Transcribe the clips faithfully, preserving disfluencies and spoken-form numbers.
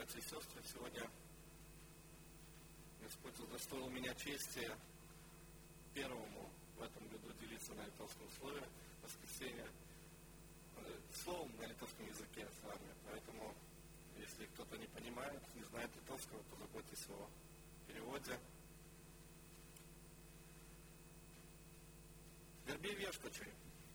братья и сестры, сегодня Господь удостоил меня чести первому в этом году делиться на литовском слове в воскресенье, словом на литовском языке с вами. Поэтому, если кто-то не понимает, не знает литовского, позаботьтесь о переводе. Garbė viešpačiui.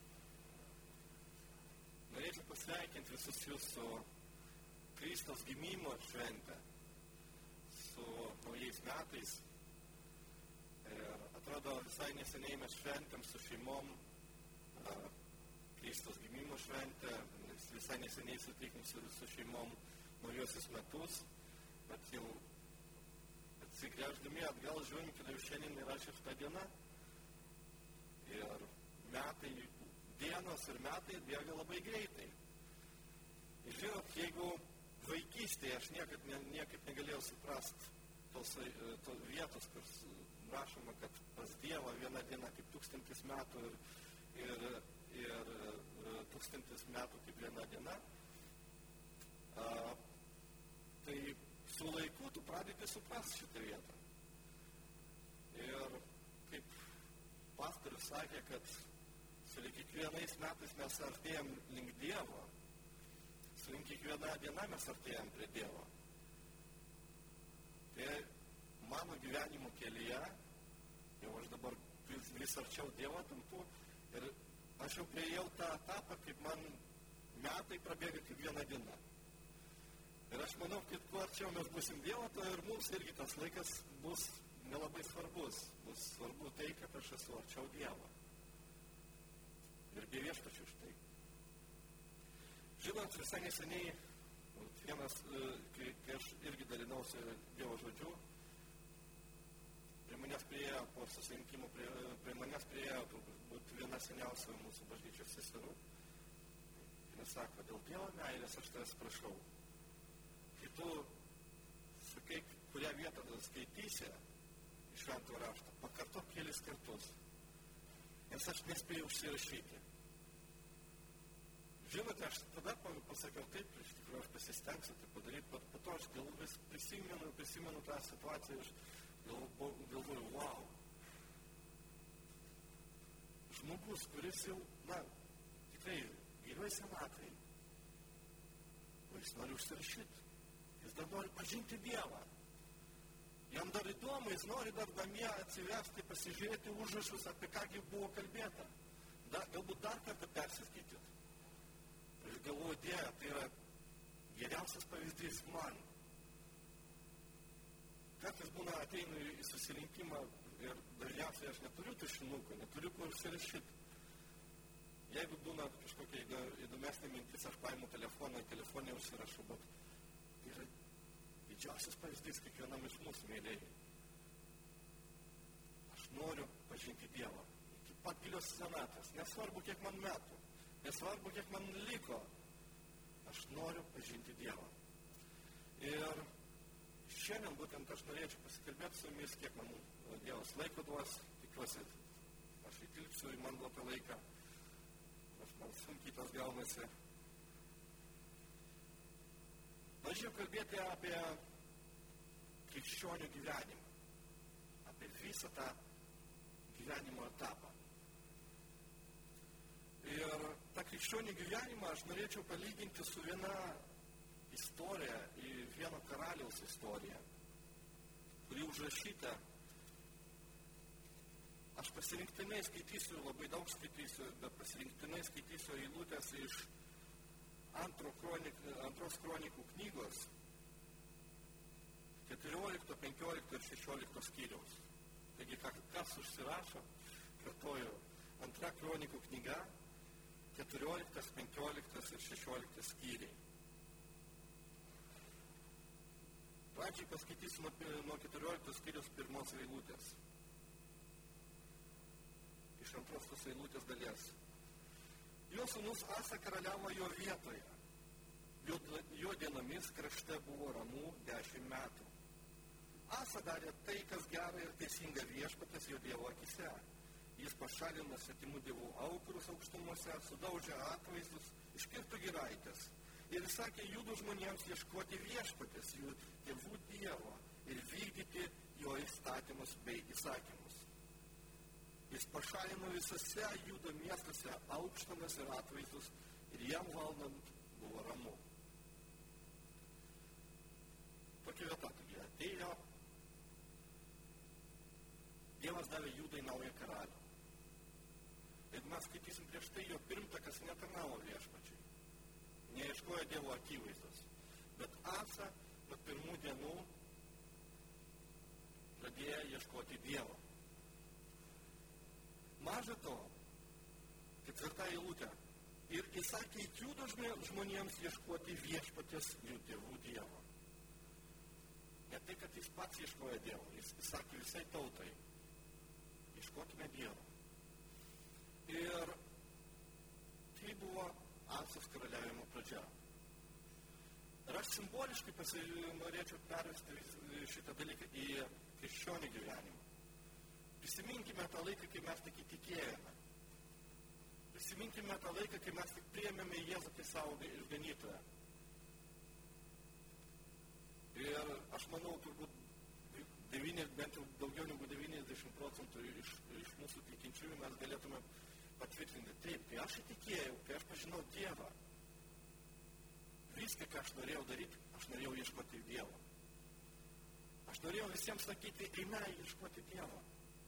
Norėčiau pasveikinti visus jūsų Kristaus gimimo šventę su naujais metais. Ir atrodo, visai neseniai mes šventėm su šeimom Kristaus gimimo šventę, visai neseniai sutikom su, su šeimom naujosius metus, bet jau atsigręždami atgal žiūrim, kad jau šiandien yra šešta diena. Ir metai, dienos ir metai bėga labai greitai. Ir žinot, jeigu vaikystėje aš niekad, ne, niekad negalėjau suprasti tos, tos vietos, kur rašoma, kad pas Dievą viena diena kaip tūkstantis metų ir, ir, ir tūkstantis metų kaip viena diena, a, tai su laiku tu pradedi suprasti šitą vietą. Ir kaip pastorius sakė, kad su kiekvienais metais mes artėjam link Dievo, su kiekviena diena mes artėjam prie Dievo. Tai mano gyvenimo kelyje, jau aš dabar vis, vis arčiau Dievo tampu, ir aš jau priėjau tą etapą, kaip man metai prabėga kaip viena diena. Ir aš manau, kad kuo arčiau mes busim Dievo, to ir mums irgi tas laikas bus nelabai svarbus. Bus svarbu tai, kad aš esu arčiau Dievo. Ir be viešpačių štai. Žinot, visai neseniai, vienas, kai, kai aš irgi dalinausi Dievo žodžiu, prie manęs priėjo, po susirinkimo, prie, prie manęs priėjo turbūt viena seniausia mūsų bažnyčios seserų. Jis sako, dėl Dievo meilės aš tavęs prašau. Kai tu sakai, kurią vietą skaitysi iš švento rašto, pakartok kelis kartus, nes aš nespėjau užsirašyti. Žinote, aš tada pasakiau taip, iš tikrųjų aš pasistengsiu tai padaryti, bet po to aš gal vis prisimenu, prisimenu tą situaciją, aš galvoju, wow. Žmogus, kuris jau, na, tikrai gyvai senatai, jis nori užsirašyti, jis dar nori pažinti Dievą. Jam dar įdomu, jis nori dar namie atsivesti, pasižiūrėti užrašus, apie kągi buvo kalbėta. Da, galbūt dar kartą persiskaityti. Aš galvoju, Dieve, tai yra geriausias pavyzdys man. Kartais būna ateinu į susirinkimą ir dažniausiai aš neturiu tušinukų, neturiu kur užsirašyti. Jeigu būna kažkokia įdomesnė mintis, aš paimu telefoną, telefonė užsirašau, bet tai yra didžiausias pavyzdys kiekvienam iš mūsų mėlėjų. Aš noriu pažinti Dievą. Iki pat gilios senatvės. Nesvarbu, kiek man metų. Nesvarbu, kiek man liko. Aš noriu pažinti Dievą. Ir šiandien būtent aš norėčiau pasikalbėti su jumis, kiek man Dievas laiko duos. Tikiuosi, aš įtilpsiu į man duotą laiką. Aš man sunkiai tas gaunasi. Norėčiau kalbėti apie krikščionių gyvenimą, apie visą tą gyvenimo etapą. Ir tą krikščionių gyvenimą aš norėčiau palyginti su viena istorija, vieno karaliaus istorija, kuri užrašyta. Aš pasirinktinai skaitysiu, labai daug skaitysiu, bet pasirinktinai skaitysiu eilutės iš Antro kronik, antros kronikų knygos keturiolikto, penkiolikto ir šešiolikto skyriaus. Taigi, kas užsirašo, kartoju, antra kronikų knyga, keturioliktas, penkioliktas ir šešioliktas skyriai. Pradžiai paskaitysiu nuo keturioliktos skyriaus pirmos eilutės. Iš antros tos eilutės dalies. Jo sūnus Asa karaliavo jo vietoje. Jo, jo dienomis krašte buvo ramu dešimt metų. Asa darė tai, kas gera ir teisinga viešpaties jo Dievo akise. Jis pašalino svetimų dievų aukurus aukštumose, sudaužė atvaizdus, iškirto giraitės, Ir jis sakė judų žmonėms ieškoti viešpatės, jų tėvų Dievo ir vykdyti jo įstatymus bei įsakymus. Jis pašalino visose judo miestuose aukštumas ir atvaizdus ir jam valdant buvo ramu. Tokia vieta, tokia atėjo. Dievas davė judai naują karalių. Jeigu mes skaitysim prieš tai, jo pirmtakas netarnavo viešpačiui. Neieškojo Dievo akivaizdos. Bet Asa nuo pirmų dienų pradėjo ieškoti Dievo. Maža to, ketvirta eilutė. Ir įsakė judo žmonėms ieškoti viešpaties jų tėvų Dievo. Ne tai, kad jis pats ieškojo Dievo, jis įsakė visai tautai. Ieškokime Dievo. Ir tai buvo Asos karaliavimo pradžia. Ir aš simboliškai norėčiau pervesti šitą dalyką į krikščionių gyvenimą. Prisiminkime tą laiką, kai mes tik įtikėjome. Prisiminkime tą laiką, kai mes tik priėmėme Jėzų kaip savo išganytoją. Ir aš manau, turbūt devyni, bent jau daugiau negu devyniasdešimt procentų iš, iš mūsų tikinčiųjų mes galėtume patvirtinti. Taip, kai aš įtikėjau, kai aš pažinau Dievą, viską, ką aš norėjau daryti, aš norėjau ieškoti Dievo. Aš norėjau visiems sakyti, eime ieškoti Dievo.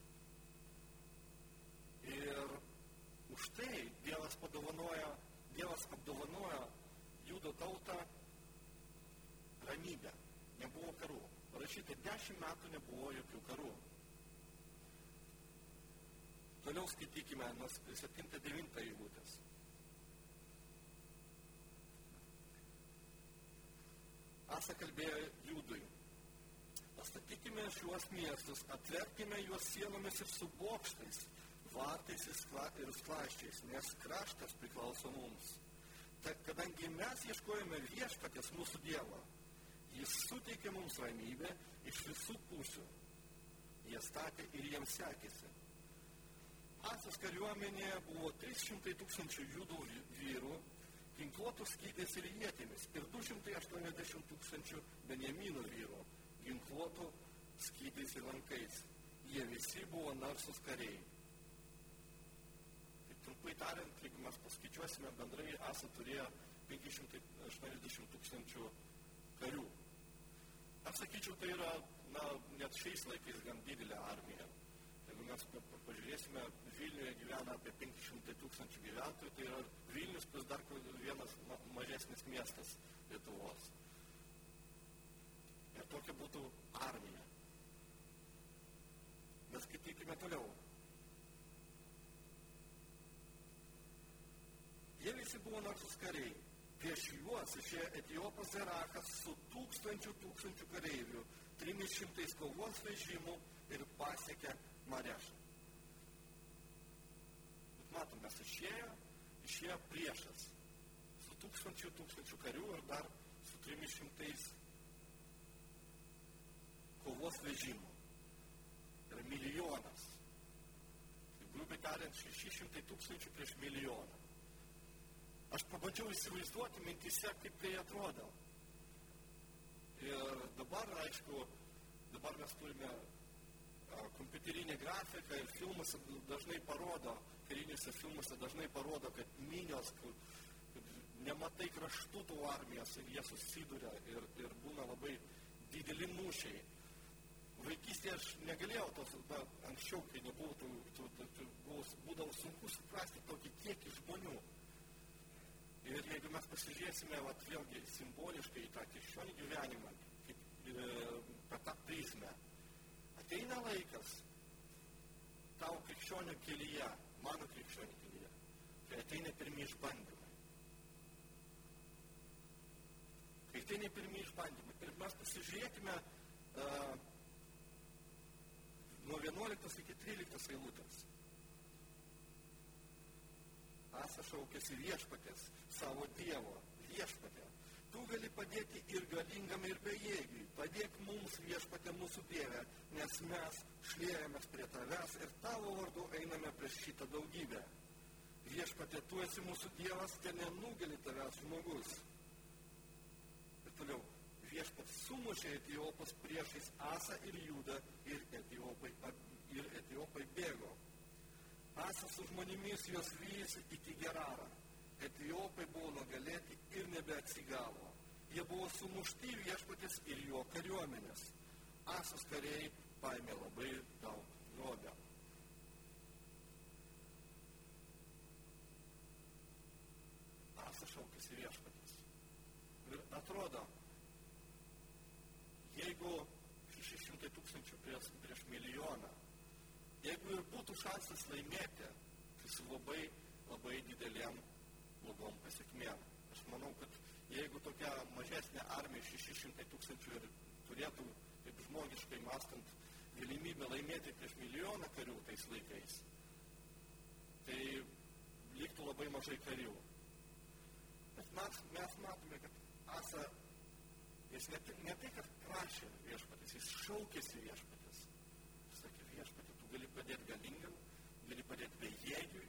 Ir už tai Dievas padovanojo, Dievas apdovanojo judo tautą ramybę. Nebuvo karų. Parašyta, dešimt metų nebuvo jokių karų. Toliau skaitykime nuo septintą devintą eilutės. Asa kalbėjo judui. Pastatykime šiuos miestus, atverkime juos sienomis ir su bokštais, vartais ir skląsčiais, nes kraštas priklauso mums. Tad kadangi mes ieškojame viešpaties mūsų Dievo, jis suteikė mums ramybę iš visų pusių. Jie statė ir jiems sekėsi. Asos kariuomenėje buvo trys šimtai tūkstančių judų vyrų, ginkluotų skydais ir ietimis, ir du šimtai aštuoniasdešimt tūkstančių benjamino vyrų, ginkluotų skydais ir lankais. Jie visi buvo narsus kariai. Tai trumpai tariant, jeigu mes paskaičiuosime bendrai, Asa turėjo penki šimtai aštuoniasdešimt tūkstančių karių. Aš sakyčiau, tai yra, na, net šiais laikais gan didelė armija. Jeigu mes pažiūrėsime, Vilniuje gyvena apie penki šimtai tūkstančių gyventojų, tai yra Vilnius plus dar vienas mažesnis miestas Lietuvos. Ir tokia būtų armija. Bet skaitykime toliau. Jie visi buvo narsus kariai. Prieš juos išėjo Etiopas Zerachas su tūkstančių tūkstančių kareivių, trimis šimtais kovos vežimų ir pasiekė Marešą. Bet matom, mes išėjo, išėjo priešas su tūkstančių tūkstančių karių ir dar su trimis šimtais kovos vežimų. Tai yra milijonas. Tai grubiai tariant, šeši šimtai tūkstančių prieš milijoną. Aš pabandžiau įsivaizduoti mintise, kaip tai atrodo. Ir dabar, aišku, dabar mes turime kompiuterinę grafiką ir filmuose dažnai parodo, kariniuose filmuose dažnai parodo, kad minios, kad nematai kraštų tų armijos ir jie susiduria ir, ir būna labai dideli mūšiai. Vaikystėje aš negalėjau tos, na, anksčiau, kai nebūtų, būdavo sunku suprasti tokį kiekį žmonių. Ir jeigu mes pasižiūrėsime, vat, vėlgi simboliškai į tą krikščionių gyvenimą, kaip e, per tą prizmę, ateina laikas tavo krikščionių kelyje, mano krikščionių kelyje, kai ateina pirmi išbandymai. Kai ateina pirmi išbandymai. Ir mes pasižiūrėkime e, nuo vienuoliktos iki tryliktos eilutės. Asa šaukėsi viešpatės, savo Dievo, viešpatė. Tu gali padėti ir galingam, ir bejėgiui. Padėk mums, viešpatė, mūsų Dieve, nes mes šliejamės prie tavęs ir tavo vardu einame prieš šitą daugybę. Viešpatė, tu esi mūsų Dievas, ten nenugali tavęs žmogus. toliau. Viešpats sumušė Etiopus priešais Asą ir Judą ir Etiopai, ir Etiopai bėgo. Asas su žmonėmis juos vyjosi iki Gerarą. Etiopai buvo nugalėti ir nebeatsigavo. Jie buvo sumušti viešpaties ir jo kariuomenės. Asas kariai paėmė labai daug grobio. Asas šaukėsi viešpaties. Ir atrodo, jeigu šeši šimtai tūkstančių prieš, prieš milijoną, jeigu ir būtų šansas laimėti, tai su labai, labai didelėm blogom pasiekmėm. Aš manau, kad jeigu tokia mažesnė armija šeši šimtai tūkstančių ir turėtų, taip žmogiškai mąstant, galimybę laimėti prieš milijoną karių tais laikais, tai liktų labai mažai karių. Bet mes, mes matome, kad Asa, jis ne, ne tai, kad prašė viešpatis, jis šaukėsi viešpatis. Jis sakė, viešpatį, tu gali padėti galingam, gali padėti bejėgiui.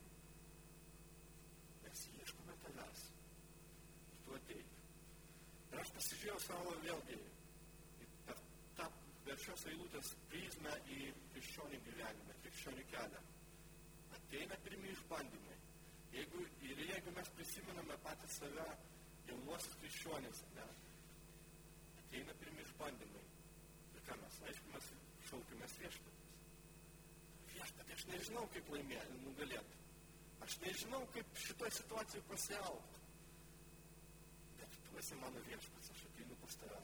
Mes ieškome tavęs. Ir tu ateik. Ir aš pasižiūrėjau savo vėlgi per, tą, per šios eilutės prizmę į krikščionių gyvenimą, krikščionių kelią. Ateina pirmi išbandymai. Jeigu, ir jeigu mes prisimename patys save, jaunuosius krikščionys, ne, ateina pirmi išbandymai. Ir ką mes, aišku, mes šaukimės viešpatės. Viešpatė, aš nežinau, kaip laimėti, nugalėti. Aš nežinau, kaip šitoj situacijai pasielgti. Bet tu esi mano viešpats, aš ateinu pas tave.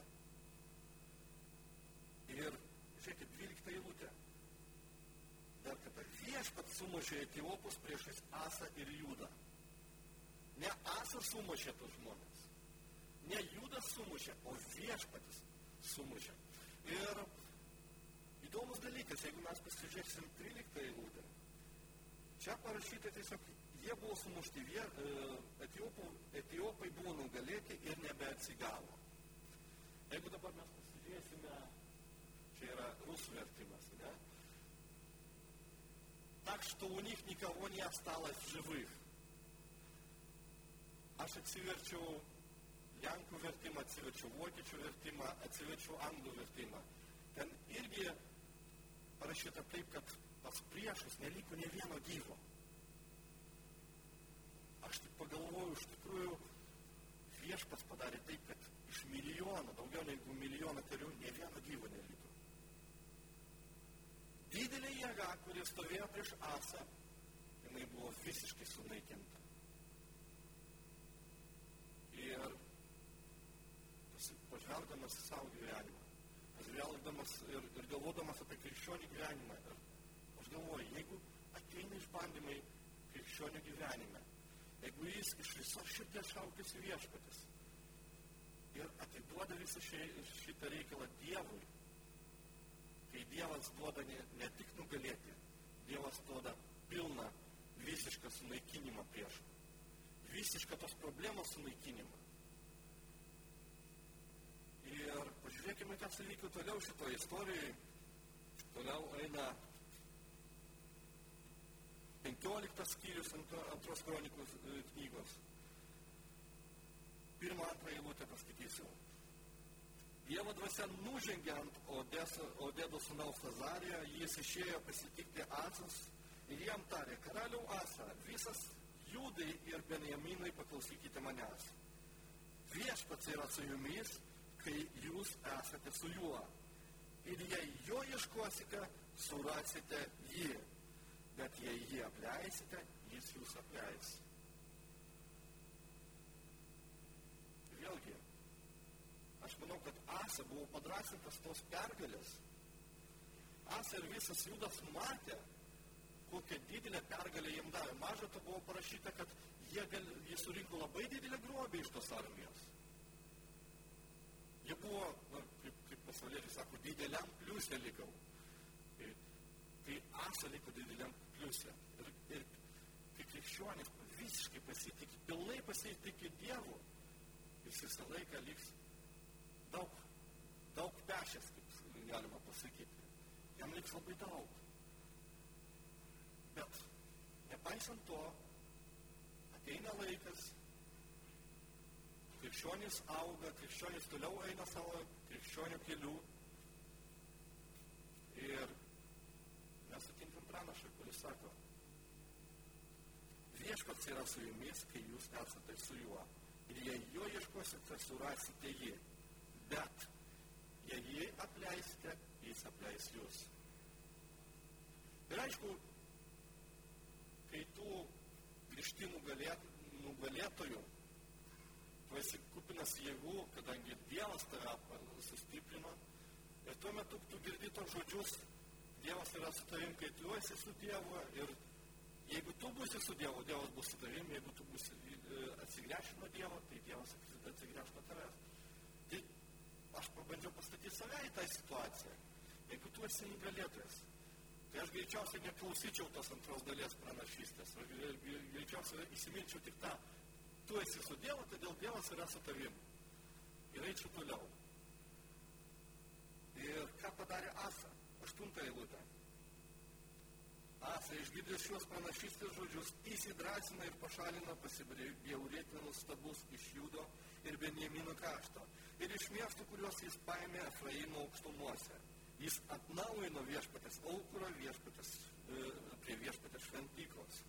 Ir, žiūrėkit, dvylikta eilutė. Dar kada viešpats sumušė Etiopus priešais Asą ir Judą. Ne Asa sumušė tos žmonės. Ne Judas sumušė, o viešpatis sumušė. Ir įdomus dalykas, jeigu mes pasižiūrėsim tryliktą eilutę. Čia parašyta tiesiog, jie buvo sumušti, Etiopų, Etiopai buvo nugalėti ir nebeatsigavo. Jeigu dabar mes pasižiūrėsime, čia yra rusų vertimas, ne? Так что у них никого не осталось в живых. Aš atsiverčiau lenkų vertimą, atsiverčiau vokiečių vertimą, atsiverčiau anglų vertimą. Ten irgi parašyta taip, kad pas priešus neliko ne vieno gyvo. Aš tik pagalvoju, iš tikrųjų, viešpats padarė taip, kad iš milijono, daugiau negu milijono karių, ne vieno gyvo neliko. Didelė jėga, kuri stovėjo prieš Asą, jinai buvo visiškai sunaikinta. Ir pažvelgdamas į savo gyvenimą, pažvelgdamas ir, ir galvodamas apie krikščionių gyvenimą, ir aš galvoju, jeigu ateina išbandymai krikščionių gyvenime, jeigu jis iš viso širdies šaukėsi viešpatis ir atiduoda visą šitą reikalą Dievui, kai Dievas duoda ne, ne tik nugalėti, Dievas duoda pilną, visišką sunaikinimą prieš. Visišką tos problemos sunaikinimą. Ir pažiūrėkime, kas įvyko toliau šitoje istorijoje. Toliau eina penkioliktas skyrius antros kronikos knygos. Pirmą antrą eilutę paskaitysiu. Dievo dvasia nužengė ant Odedo sūnaus Azarijo, jis išėjo pasitikti Asos ir jam tarė, karaliau Asa, visas Judai ir Benjaminai paklausykite manęs. Viešpats yra su jumis, kai jūs esate su juo. Ir jei jo ieškosite, surasite jį. Bet jei jį apleisite, jis jūs apleis. Vėlgi, aš manau, kad Asa buvo padrasintas tos pergalės. Asa ir visas Judas matė, kokią didelę pergalę jiem davė. Maža to buvo parašyta, kad jie, gal, jie surinko labai didelę grobį iš tos armijos. Jie buvo, na, kaip, kaip pasaulėtis sako, dideliam pliusė likau. Kai, kai Asa liko dideliam pliusė. Ir, ir kai krikščionis visiškai pasitikė, pilnai pasitikė Dievu, jis visą laiką liks daug, daug pešės, kaip galima pasakyti. Jam liks labai daug. Bet nepaisant to, ateina laikas, kai krikščionys auga, krikščionys toliau eina savo krikščionių kelių. Ir mes sutinkam pranašą, kuris sako, viešpats yra su jumis, kai jūs esate su juo. Ir jei jo ieškosite, surasite jį. Bet jei jį apleisite, jis apleis jūs. Ir aišku, kai tų grįžti nugalėtojų, tu esi kupinas jėgų, kadangi Dievas tave sustiprino, ir tuo metu tu girdi tos žodžius, Dievas yra su tavim, kai tu esi su Dievu, ir jeigu tu būsi su Dievu, Dievas bus su tavim, jeigu tu būsi atsigręžti nuo Dievo, tai Dievas atsigręž nuo tavęs. Tai aš pabandžiau pastatyti save į tą situaciją. Jeigu tu esi nugalėtojas, tai aš greičiausiai neklausyčiau tos antros dalies pranašystės. Aš greičiausiai įsiminčiau tik tą, tu esi su Dievu, todėl Dievas yra su tavim. Ir eičiau toliau. Ir ką padarė Asa? Aštuntą eilutę. Asa, išgirdęs šios pranašystės žodžius, įsidrąsina ir pašalina pasibjaurėtinus stabus iš Judo ir Benjamino krašto ir iš miestų, kuriuos jis paėmė Efraimo aukštumose. Jis atnaujino viešpatės aukurą viešpatės, e, prie viešpatės šventyklos.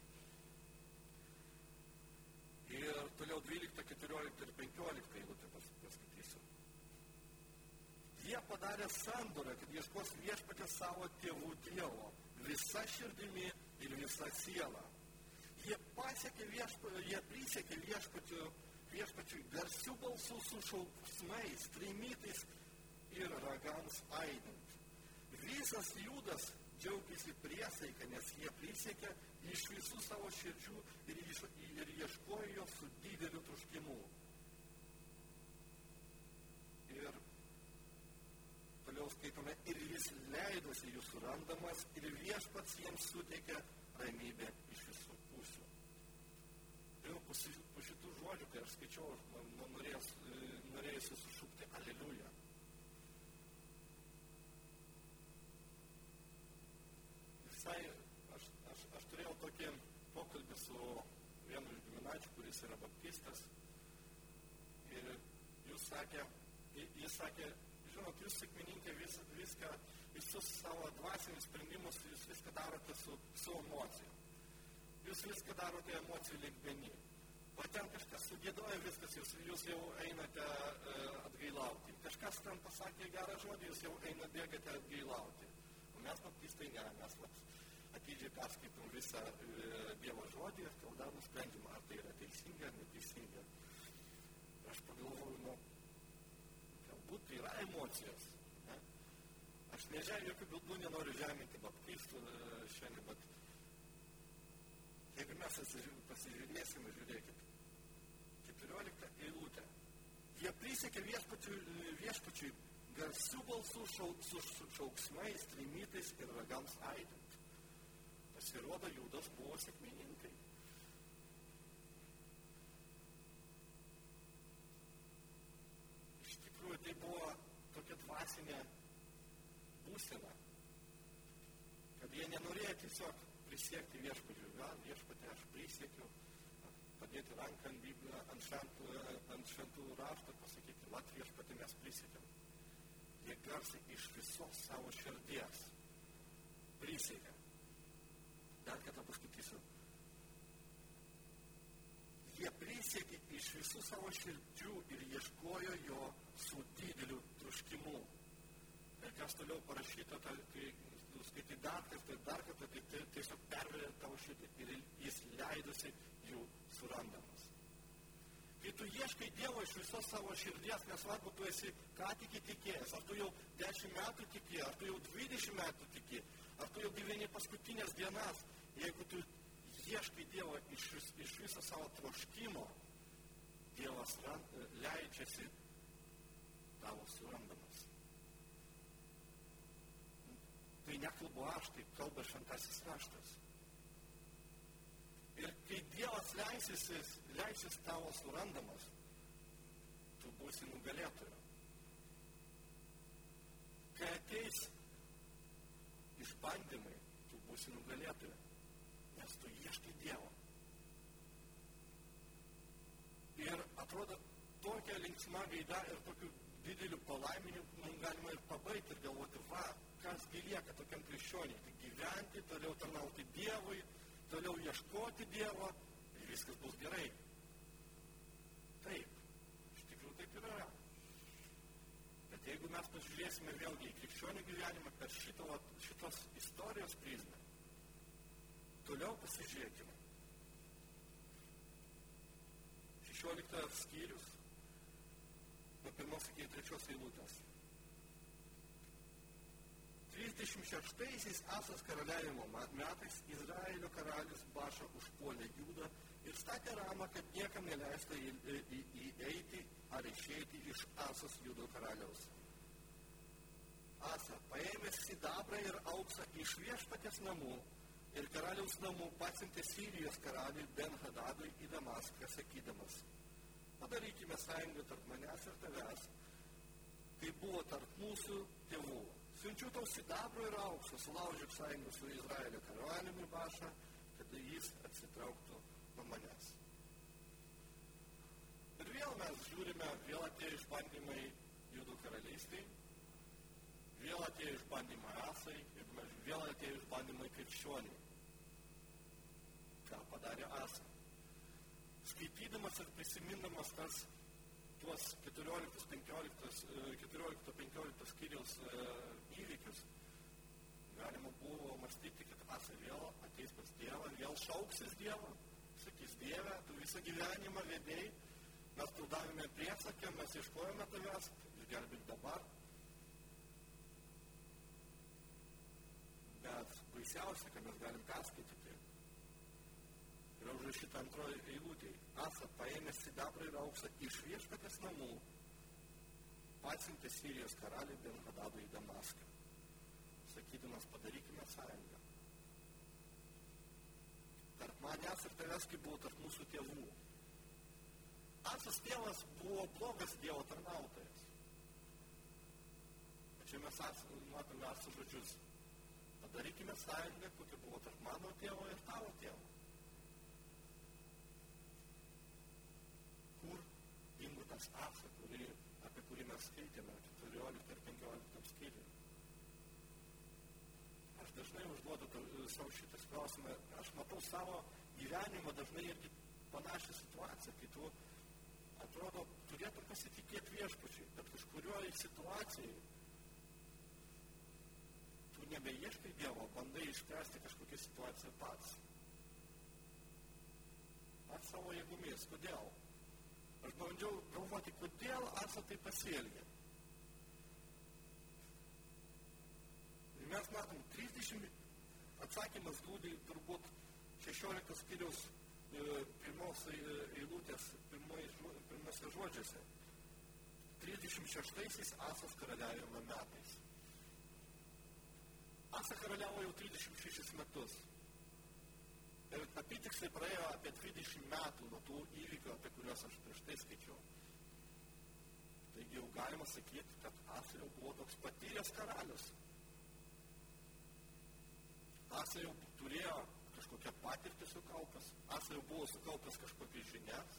Ir toliau dvylikta, keturiolikta ir penkiolikta eilutė paskaitysiu. Jie padarė sandorą, kad ieškos viešpatės savo tėvų Dievo, visa širdimi ir visa siela. Jie pasiekė viešpatį, jie prisiekė viešpačių, viešpačiui garsių balsų su šauksmais, trimitais ir ragams aidint. Visas Judas džiaugiasi priesaiką, nes jie prisiekė iš visų savo širdžių ir, iš, ir ieškojo jo su dideliu troškimu. Ir toliau skaitome, ir jis leidosi jų surandamas, ir viešpats jiems suteikė ramybę iš visų pusių. Ir po šitų žodžių, kai aš skaičiau, man, man norėjus, norėjusi sušūkti Aleliuja. Visai, aš, aš, aš turėjau tokį pokalbį su vienu iš giminaičių, kuris yra baptistas. Ir jūs sakė, jis sakė, žinot, jūs sekmininkė vis, viską, visus savo dvasinius sprendimus, jūs viską darote su, su emocijom. Jūs viską darote emocijų lygmenį. O ten kažkas sugėdoja viskas, jūs, jūs jau einate e, atgailauti. Kažkas ten pasakė gerą žodį, jūs jau einate bėgate atgailauti. O mes baptistai ne, mes atidžiai perskaitom visą e, Dievo žodį ir tada nusprendžiam, ar tai yra teisinga ar neteisinga. Aš pagalvoju, nu, galbūt tai yra emocijos. Ne? Aš nežemė, jokių būdų nenoriu žeminti baptistų e, šiandien, bet jeigu mes pasižiūrėsime, žiūrėkit, keturiolikta eilutė. Jie prisiekė viešpačiui, viešpačiui garsių balsų šau, su šauksmais, trimitais ir ragams aidint. Pasirodo, Judas buvo sekmininkai. Iš tikrųjų, tai buvo tokia dvasinė būsena, kad jie nenorėjo tiesiog prisiekti viešpačiui. Gal viešpatė, aš prisiekiu, padėti ranką ant Bibliją, ant šventų, ant šventų raštų, pasakyti, vat viešpatė, mes prisiekiam. Jie garsiai iš visos savo širdies prisiekia. Dar kartą paskaitysiu. Jie prisiekė iš visų savo širdžių ir ieškojo jo su dideliu troškimu. Ir kas toliau parašyta, tai tu skaitai dar kartą ir dar kartą, tai, tai tiesiog perverė tavo širdį ir jis leidosi jų surandamas. Kai tu ieškai Dievo iš visos savo širdies, nesvarbu, tu esi ką tik įtikėjęs, ar tu jau dešimt metų tiki, ar tu jau dvidešimt metų tiki, ar tu jau gyveni paskutinės dienas, jeigu tu ieškai Dievo iš, iš viso savo troškimo, Dievas leidžiasi tavo surandamas. Tai nekalbu aš, tai kalba šventasis raštas. Ir kai Dievas leisis, leisis tavo surandamas, tu būsi nugalėtojo. Kai ateis išbandymai, tu būsi nugalėtojo, nes tu ieškai Dievo. Ir atrodo, tokia tokia linksma gaida ir tokiu dideliu palaiminimu galima ir pabaigti ir galvoti, va, kasgi lieka tokiam krikščioniui. Tai gyventi, toliau tarnauti Dievui, toliau ieškoti Dievo ir viskas bus gerai. Taip, iš tikrųjų taip ir yra. Bet jeigu mes pasižiūrėsime vėlgi į krikščionių gyvenimą per šito, šitos istorijos prizmę, toliau pasižiūrėkime. šešioliktas skyrius, nuo pirmos iki trečios eilutės. trisdešimt šeštaisiais Asas karaliavimo metais Izraelio karalius Baša užpuolė Judą ir statė Ramą, kad niekam neleista įeiti ar išeiti iš Asos Judo karaliaus. Asa, paėmęs sidabrą ir auksą iš viešpaties namų ir karaliaus namų pasiuntė Sirijos karaliui Ben-Hadadui į Damaską, sakydamas, padarykime sąjungą tarp manęs ir tavęs, kai buvo tarp mūsų tėvų. Siunčiu tau sidabro ir aukso, sulaužyk sąjungą su Izraelio karaliumi Baša, kad jis atsitrauktų nuo manęs. Ir vėl mes žiūrime, vėl atėjo išbandymai Judų karalystei, vėl atėjo išbandymai Asai ir vėl atėjo išbandymai krikščioniui. Ką padarė Asa? Skaitydamas ir prisimindamas tas tuos keturioliktos penkioliktos skyriaus įvykius, galima buvo mąstyti, kad Asa vėl ateis pas Dievą, vėl šauksis Dievą, sakys, Dieve, tu visą gyvenimą vedėjai, mes tau davėme priesakę, mes ieškojame tavęs, išgelbėk dabar. Bet baisiausia, kad mes galim perskaityti, yra užrašyta antroji eilutė. Asa paėmė sidabrą ir auksą iš viešpaties namų, pasiuntė Sirijos karaliui Ben-Hadadui į Damaską, sakydamas, padarykime sąjungą. Tarp manęs ir tavęs, kaip buvo tarp mūsų tėvų. Asas tėvas buvo blogas Dievo tarnautojas. Čia mes matome Asa žodžius. Padarykime sąjungą, kokia buvo tarp mano tėvo ir tavo tėvo. Kur dingo tas Asa, kuri, apie kurį mes skaitėme keturioliktam ir penkioliktam skyriuje? Aš dažnai užduodu savo šitas klausimą. Aš matau savo gyvenimą dažnai irgi panašią situaciją, kai tu, atrodo, turėtum pasitikėti viešpačiui, bet kažkurioje situacijai tu nebeieškai Dievo, bandai išspręsti kažkokią situaciją pats. Pats savo jėgomis. Kodėl? Aš bandžiau galvoti, kodėl Asa taip pasielgė. Ir mes matom, trisdešimt atsakymas glūdi turbūt šešioliktos skyriaus pirmos eilutės pirmose žodžiuose. trisdešimt šeštaisiais Asas karaliavimo metais. Asa karaliavo jau trisdešimt šešis metus. Ir apytiksliai praėjo apie dvidešimt metų nuo tų įvykių, apie kuriuos aš prieš tai skaičiau. Taigi jau galima sakyti, kad Asa jau buvo toks patyręs karalius. Asa jau turėjo kažkokią patirtį sukaupęs, Asa jau buvo sukaupęs kažkokias žinias.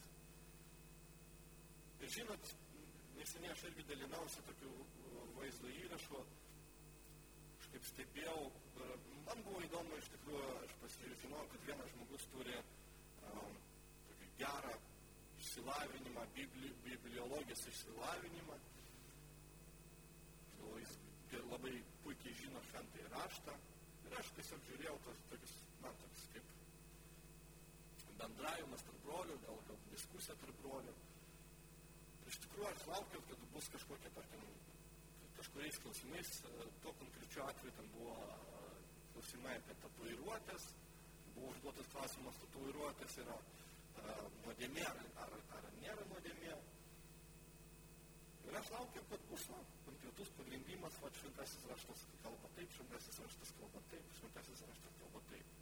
Ir žinot, neseniai aš irgi dalinausi tokių vaizdo įrašų, aš kaip stebėjau, man buvo įdomu iš tikrųjų, aš pasižinau, kad vienas žmogus turi um, tokį gerą išsilavinimą, bibli, bibliologijos išsilavinimą. Jis labai puikiai žino šventąjį raštą. Ir aš tiesiog žiūrėjau tos tokius, na, tokius kaip bendravimas tarp brolių, gal, gal diskusija tarp brolių. Ir iš tikrųjų aš laukiau, kad bus kažkokia, tarkim, kažkuriais klausimais, tuo konkrečiu atveju ten buvo klausimai apie tatuiruotės, buvo užduotas klausimas, tatuiruotės yra uh, nuodėmė, ar, ar nėra nuodėmė. Ir aš laukiau, kad bus, na, konkretus pagrindimas, va, šventasis raštas kalba taip, šventasis raštas kalba taip, šventasis raštas kalba taip.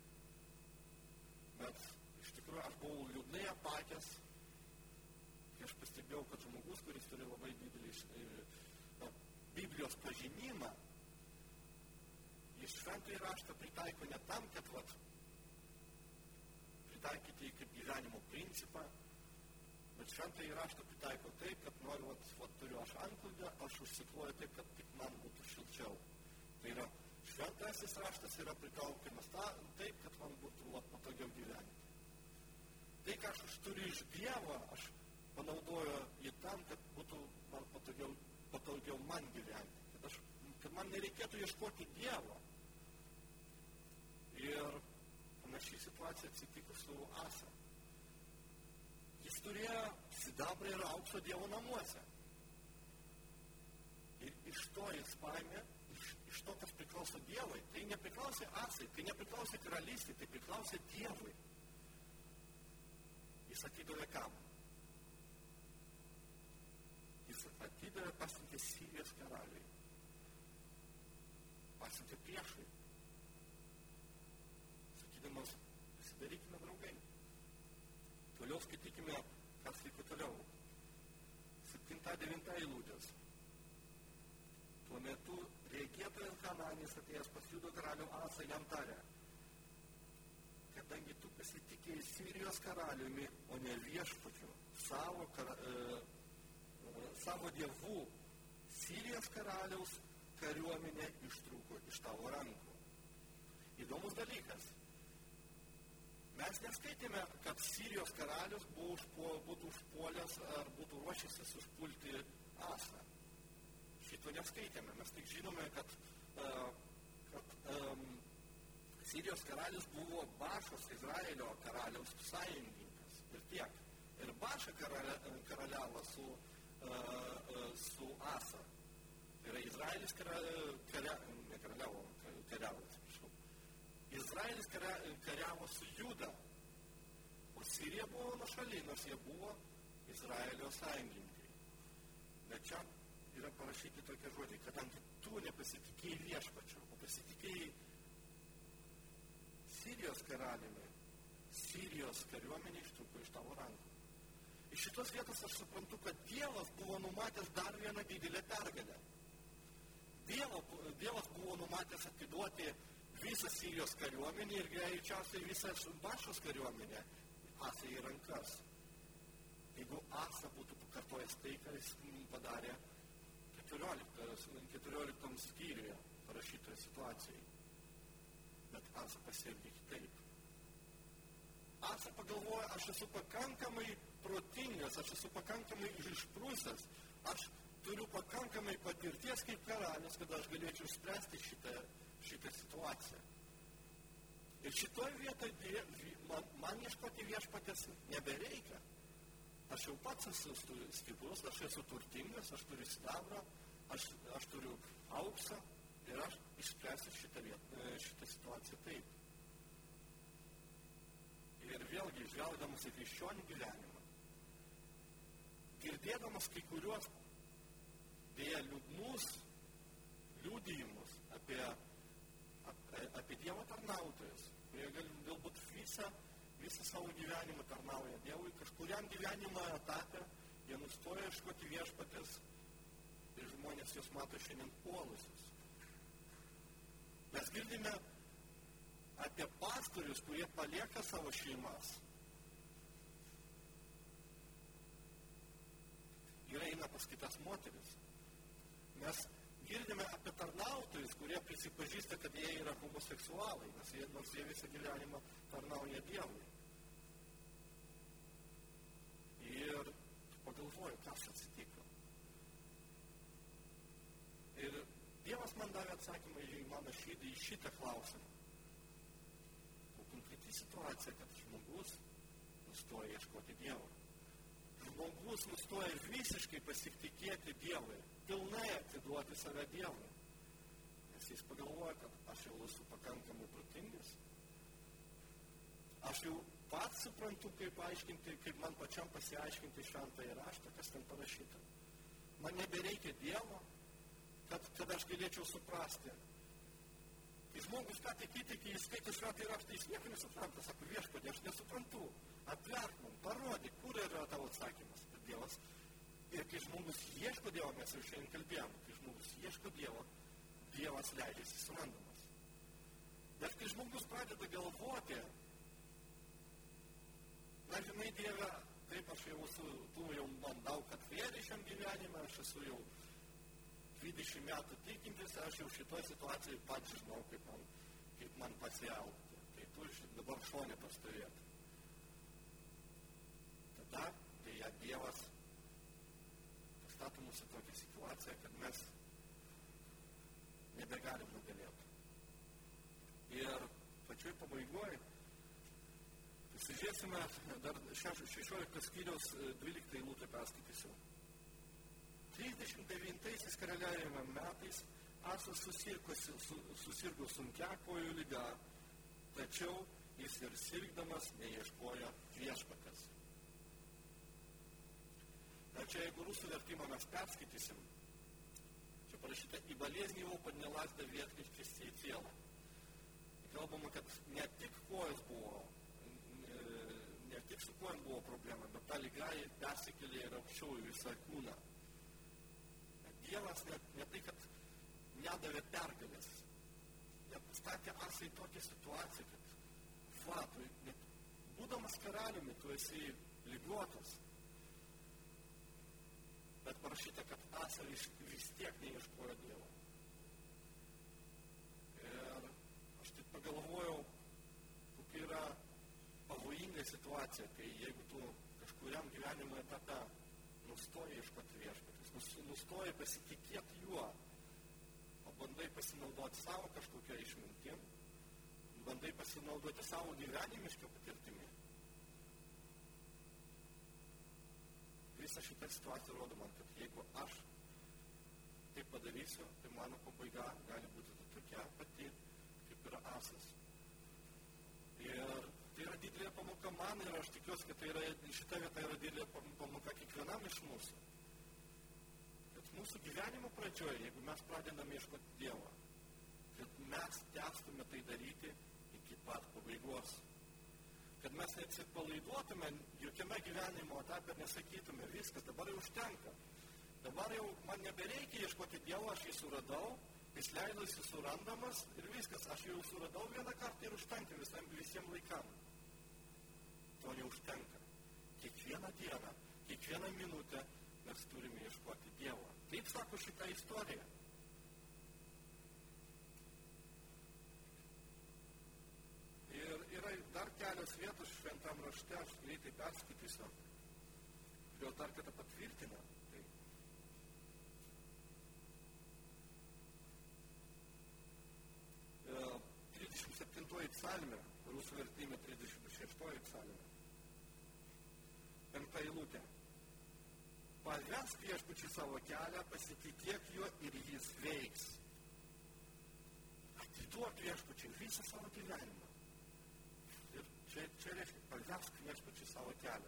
Bet iš tikrųjų aš buvau liūdnai apakęs, kai aš pastebėjau, kad žmogus, kuris turi labai didelį na, Biblijos pažinimą, jis šventąjį raštą pritaiko ne tam, kad vat, pritaikyti kaip gyvenimo principą, bet Bet šventąjį raštą pritaiko taip, kad noriu, vat, vat, turiu aš antklodę, aš užsikloju taip, kad tik man būtų šilčiau. Tai yra, šventasis raštas yra pritaukiamas ta, taip, kad man būtų vat, patogiau gyventi. Tai, ką aš turiu iš Dievo, aš panaudoju jį tam, kad būtų man patogiau, patogiau man gyventi. Kad, aš, kad man nereikėtų ieškoti Dievo. Ir panašiai situacija atsitiko su Asa. Jis turėjo sidabrą ir aukso Dievo namuose. Ir iš to jis paėmė, iš, iš to, kas priklauso Dievui. Tai nepriklausė Asai, tai nepriklausė karalystė, tai priklausė Dievui. Jis atidavė kam? Jis atidavė pasiuntė Sirijos karaliui. Pasiuntė priešui. Sakydamas, pasidarykime draugai. Toliau skaitykime, kas vyko toliau. septinta devinta eilutės. Tuo metu regėtojas Hananis atėjęs pas Judo karalių Asą jam tarė, kadangi tu pasitikėjai Sirijos karaliumi, o ne viešpačiu, savo, kara, e, e, savo dievų, Sirijos karaliaus kariuomenė ištrūko iš tavo rankų. Įdomus dalykas. Mes neskaitėme, kad Sirijos karalius buvo užpuo, būtų užpuolęs ar būtų ruošęsis užpulti Asą. Šito neskaitėme. Mes tik žinome, kad, uh, kad um, Sirijos karalius buvo Bašos Izraelio karaliaus sąjungininkas. Ir tiek. Ir Baša karaliavo su, uh, su Asa. Tai yra Izraelis kariavo, karia, ne karaliavo, kariavo, atsiprašau. Izraelis kariavo su Juda, o Sirija buvo nuošaly, nors jie buvo Izraelio sąjungininkai. Bet čia yra parašyti tokie žodžiai, kadangi tu nepasitikėjai viešpačiu, o pasitikėjai Sirijos karaliumi, Sirijos kariuomenė ištrūko iš tavo rankų. Iš šitos vietos aš suprantu, kad Dievas buvo numatęs dar vieną didelę pergalę. Dievo, Dievas buvo numatęs atiduoti visą Sirijos kariuomenę ir greičiausiai visą Bašos kariuomenę Asai į rankas. Jeigu Asa būtų pakartojęs tai, ką jis padarė keturioliktam skyriuje parašytoje situacijai. Bet Asa pasielgė kitaip. Asa pagalvoja, aš esu pakankamai protingas, aš esu pakankamai išprusęs, aš turiu pakankamai patirties kaip karalius, kad aš galėčiau spręsti šitą šitą situaciją. Ir šitoj vietoje man, man ieškoti viešpatės nebereikia. Aš jau pats esu stiprus, aš esu turtingas, aš turiu sidabrą, aš, aš turiu auksą ir aš išspręsiu šitą, vietą, šitą situaciją taip. Ir vėlgi, žvelgdamas į krikščionių gyvenimą, girdėdamas kai kuriuos dėja liūdnus liudijimus apie apie Dievo tarnautojus, kurie gal, galbūt visą, visą savo gyvenimą tarnauja Dievui, kažkuriam gyvenimo etape jie nustoja ieškoti viešpatės ir žmonės jos mato šiandien puolusius. Mes girdime apie pastorius, kurie palieka savo šeimas ir eina pas kitas moteris. Mes girdime apie tarnautojus, kurie prisipažįsta, kad jie yra homoseksualai, nes jie, nors jie visą gyvenimą tarnauja Dievui. Ir pagalvoju, kas atsitiko. Ir Dievas man davė atsakymą į mano širdį į šitą klausimą. O konkreti situacija, kad žmogus nustoja ieškoti Dievo. Žmogus nustoja visiškai pasitikėti Dievui, pilnai atiduoti save Dievui. Nes jis pagalvoja, kad aš jau esu pakankamai protingas. Aš jau pats suprantu, kaip aiškinti, kaip man pačiam pasiaiškinti šventąjį raštą, kas ten parašyta. Man nebereikia Dievo, kad, kad aš galėčiau suprasti. Kai žmogus ką tik įtikė, jis skaito šventąjį raštą, jis nieko nesupranta, sako, viešpatie, aš nesuprantu. Atverk man, parodyk, kur yra tavo atsakymas. Bet Dievas, ir kai žmogus ieško Dievo, mes jau šiandien kalbėjome, kai žmogus ieško Dievo, Dievas leidžiasi surandamas. Bet kai žmogus pradeda galvoti, na, žinai, Dieve, taip aš jau su, tu jau man daug atvėrė šiam gyvenime, aš esu jau dvidešimt metų tikintis, aš jau šitoj situacijai pats žinau, kaip man, kaip man pasielgti. Tai tu dabar šonė pastovėti. Tada, dėja, Dievas pastato mūsų tokią situaciją, kad mes nebegalim nugalėti. Ir pačioj pabaigoje pasižiūrėsime dar šešioliktos skyriaus dvyliktą eilutę perskaitysiu. trisdešimt devintaisiais karaliavimo metais Asas susirgo sunkiakojų liga, tačiau jis ir sirgdamas neieškojo viešpaties. Čia jeigu rusų vertimą mes perskaitysim, čia parašyta į болезни его поднялась до верхних частей тела. Kalbama, kad ne tik kojas buvo, ne tik su kojom buvo problema, bet ta liga persikėlė ir aukščiau į visą kūną. Dievas ne, ne tai, kad nedavė pergalės, net pastatė Asą į tokią situaciją, kad va, tu, net, būdamas karaliumi, tu esi ligotas. Bet parašyta, kad Asa vis, vis tiek neieškojo Dievo. Ir aš taip pagalvojau, kokia yra pavojinga situacija, kai jeigu tu kažkuriam gyvenimo etape nustoji ieškoti viešpaties, nustoji pasitikėti juo, o bandai pasinaudoti savo kažkokią išmintim, bandai pasinaudoti savo gyvenimišką patirtimį. Visa šita situacija rodo man, kad jeigu aš taip padarysiu, tai mano pabaiga gali būti tokia pati, kaip yra Asas. Ir tai yra didelė pamoka man ir aš tikiuosi, kad tai yra, šita vieta yra didelė pamoka kiekvienam iš mūsų. Kad mūsų gyvenimo pradžioje, jeigu mes pradedame ieškoti Dievo, kad mes tęstume tai daryti iki pat pabaigos. Kad mes neatsipalaiduotume jokiame gyvenimo etape ir nesakytume, viskas, dabar jau užtenka. Dabar jau man nebereikia ieškoti Dievo, aš jį suradau, jis leidosi surandamas ir viskas, aš jau suradau vieną kartą ir užtenka visam, visiems laikam. To neužtenka. Kiekvieną dieną, kiekvieną minutę mes turime ieškoti Dievo. Taip sako šitą istoriją. Ir yra dar kelios vietos šventam rašte, aš greitai perskaitysiu, kurios dar kartą patvirtina. Tai. trisdešimt septintoji psalmė, rusų vertime trisdešimt šeštoji psalmė. Penkta eilutė. Pavesk viešpačiui savo kelią, pasitikėk juo ir jis veiks. Atiduok viešpačiui visą savo gyvenimą. Ir čia, čia reiškia, pavesk viešpačiui savo kelią.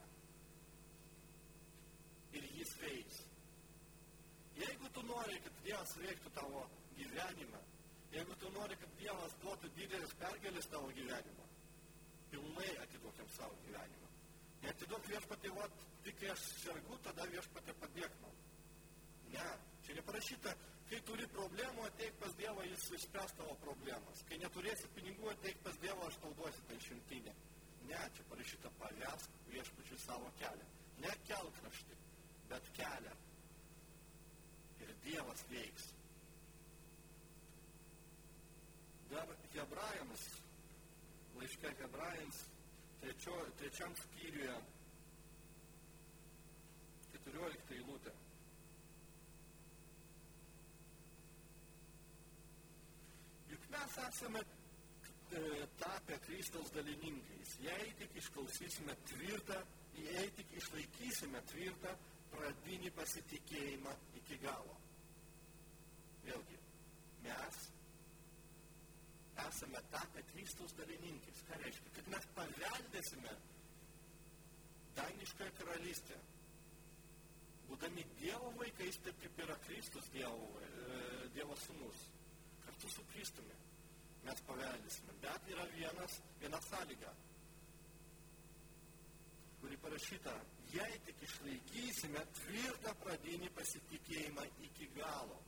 Ir jis veiks. Jeigu tu nori, kad Dievas veiktų tavo gyvenimą, jeigu tu nori, kad Dievas duotų didelis pergalės tavo gyvenimą, pilnai atiduokiam savo gyvenimą. Neatiduok viešpatį, vat, tik kai aš sergu, tada viešpatį padėk man. Ne, čia neparašyta, kai turi problemų, ateik pas Dievą, jis išspręs tavo problemas. Kai neturėsi pinigų, ateik pas Dievą, aš tau duosiu tą išimtinę. Ne, čia parašyta, pavesk viešpačiui savo kelią. Ne kelkraštį, bet kelią. Ir Dievas veiks. Dar Hebrajams, laiške Hebrajams, trečio, trečiam skyriuje, keturiolikta eilutė. Juk mes esame e, tapę Kristaus dalininkais, jei tik išklausysime tvirtą, jei tik išlaikysime tvirtą pradinį pasitikėjimą iki galo. Vėlgi, mes esame tapę Kristaus dalininkais. Ką reiškia? Kad mes paveldėsime dangiškąją karalystę. Būdami Dievo vaikais, taip kaip yra Kristus Dievo, e, Dievo sūnus. Kartu su Kristumi mes paveldėsime. Bet yra vienas, viena sąlyga, kuri parašyta, jei tik išlaikysime tvirtą pradinį pasitikėjimą iki galo.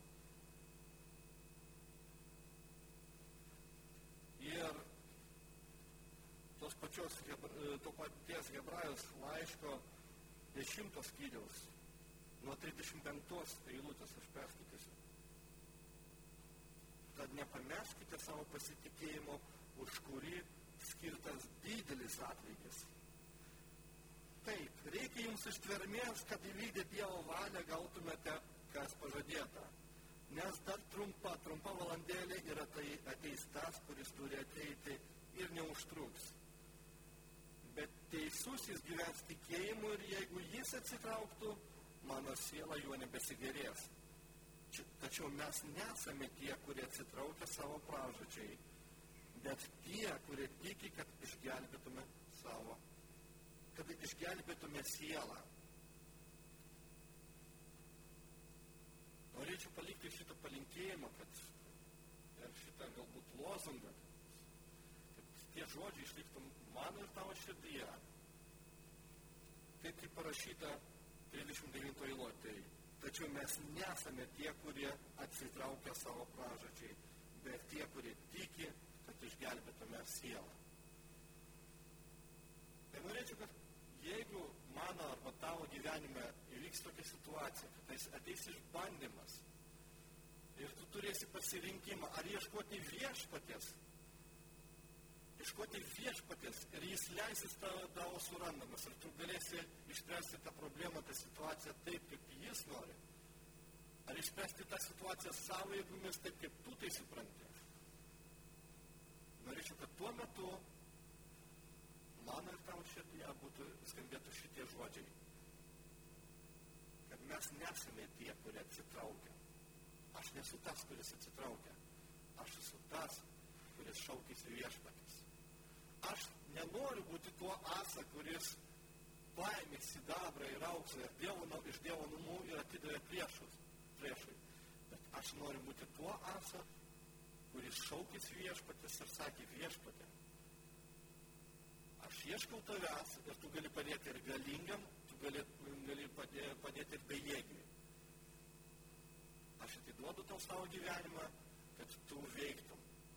Ir tos pačios, to paties Hebrajos laiško dešimtos skyriaus, nuo trisdešimt penktos eilutės aš perskaitysiu. Tad nepameskite savo pasitikėjimo, už kurį skirtas didelis atlygis. Taip, reikia jums ištvermės, kad įvykdę Dievo valią gautumėte, kas pažadėta. Nes dar trumpa, trumpa valandėlė ir tai ateis tas, kuris turi ateiti ir neužtruks. Bet teisusis gyvens tikėjimu ir jeigu jis atsitrauktų, mano siela juo nebesigerės. Tačiau mes nesame tie, kurie atsitraukia savo pražūčiai, bet tie, kurie tiki, kad išgelbėtume savo, kad išgelbėtume sielą. Norėčiau palikti šitą palinkėjimą, kad ir šitą galbūt lozungą, kad tie žodžiai išliktų mano ir tavo širdyje. Taip kaip parašyta trisdešimt devintoje eilutėje. Tačiau mes nesame tie, kurie atsitraukia savo pražūčiai, bet tie, kurie tiki, kad išgelbėtume sielą. Ir norėčiau, kad jeigu mano arba tavo gyvenime įvyks tokia situacija, kad ateis išbandymas ir tu turėsi pasirinkimą, ar ieškoti viešpaties, ieškoti viešpaties ir jis leisis tavo, tavo surandamas ir tu galėsi išspręsti tą problemą, tą situaciją taip, kaip jis nori. Ar išspręsti tą situaciją savo jėgomis taip, kaip tu tai supranti. Norėčiau, kad tuo metu mano ir tavo širdyje būtų skambėtų šitie žodžiai. Kad mes nesame tie, kurie atsitraukia. Aš nesu tas, kuris atsitraukia. Aš esu tas, kuris šaukėsi viešpatis. Aš nenoriu būti tuo asa, kuris paėmė sidabrą ir auksą ir dievo, iš Dievo namų ir atidavė priešus, priešui. Bet aš noriu būti tuo asa, kuris šaukėsi viešpatis ir sakė viešpatė. Aš ieškau tavęs ir tu gali padėti ir galingam, tu gali, gali padėti ir bejėgiui. Aš atiduodu tau savo gyvenimą, kad tu veiktum.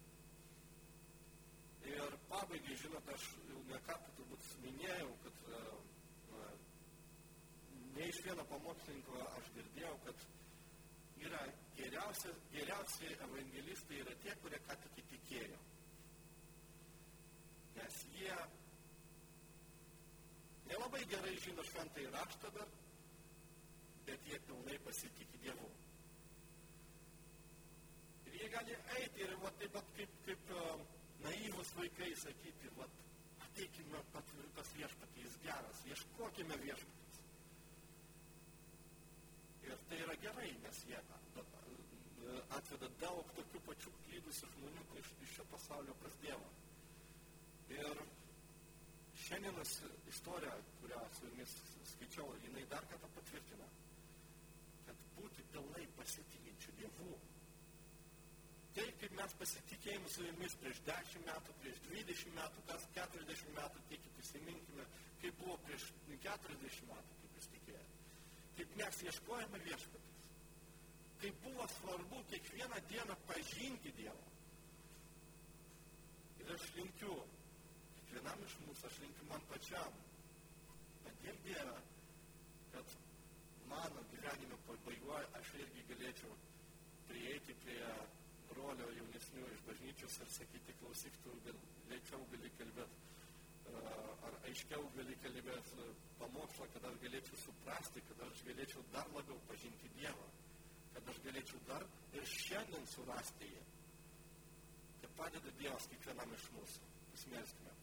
Ir pabaigai, žinot, aš jau ne kartą turbūt minėjau, kad uh, ne iš vieno pamokslininko aš girdėjau, kad yra geriausi, geriausi evangelistai yra tie, kurie ką tik įtikėjo. Nes jie nelabai gerai žino šventąjį raštą dar, bet jie pilnai pasitikė Dievu. Ir jie gali eiti ir va, taip pat kaip, kaip uh, naivus vaikai sakyti, vat, ateikime pas viešpatį, jis geras, ieškokime viešpatys. Ir tai yra gerai, nes jie atveda daug tokių pačių klydusių žmonių iš, iš šio pasaulio pas Dievą. Ir šiandienos istorija, kurią su jumis skaičiau, jinai dar kartą patvirtina, kad būti pilnai pasitikinčių Dievu. Tai, kaip mes pasitikėjome su jumis prieš dešimt metų, prieš dvidešimt metų, kas keturiasdešimt metų, tiek prisiminkime, kaip buvo prieš keturiasdešimt metų, kaip jūs tikėjote. Kaip mes ieškojame viešpaties. Kaip buvo svarbu kiekvieną dieną pažinti Dievą. Ir aš linkiu, kiekvienam iš mūsų, aš linkiu man pačiam, padėk Dievą, kad mano gyvenimo pabaigoje aš irgi galėčiau prieiti prie brolio jaunesnių iš bažnyčios ir sakyti, klausyk, tu gal, lėčiau gali kalbėti, ar aiškiau gali kalbėti pamokslą, kad aš galėčiau suprasti, kad aš galėčiau dar labiau pažinti Dievą, kad aš galėčiau dar ir šiandien surasti jį. Tai padeda Dievas kiekvienam iš mūsų. Pasimelskime.